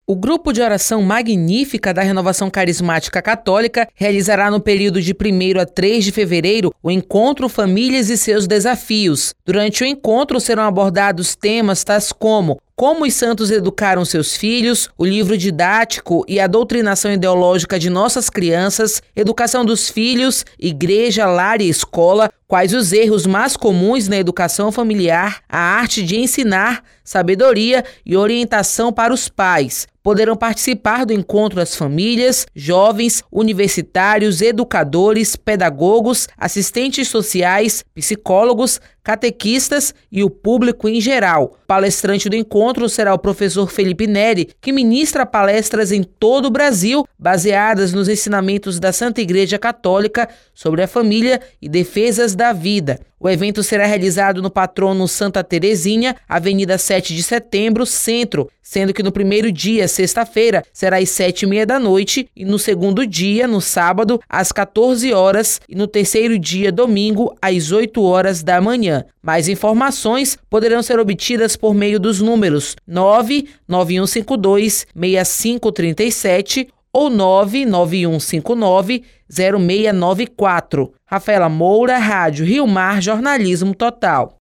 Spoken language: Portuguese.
O grupo de oração Magnífica da Renovação Carismática Católica realizará no período de 1º a 3 de fevereiro o encontro Famílias e seus Desafios. Durante o encontro serão abordados temas tais como os santos educaram seus filhos, o livro didático e a doutrinação ideológica de nossas crianças, educação dos filhos, igreja, lar e escola, quais os erros mais comuns na educação familiar, a arte de ensinar, sabedoria e orientação para os pais. Poderão participar do encontro as famílias, jovens, universitários, educadores, pedagogos, assistentes sociais, psicólogos, catequistas e o público em geral. O palestrante do encontro será o professor Felipe Neri, que ministra palestras em todo o Brasil, baseadas nos ensinamentos da Santa Igreja Católica sobre a família e defesas da vida. O evento será realizado no patrono Santa Terezinha, Avenida 7 de Setembro, Centro, sendo que no primeiro dia, sexta-feira, será às 7h30 da noite e no segundo dia, no sábado, às 14 horas e no terceiro dia, domingo, às 8 horas da manhã. Mais informações poderão ser obtidas por meio dos números 99152-6537 ou 99159-0694. Rafaela Moura, Rádio Rio Mar, Jornalismo Total.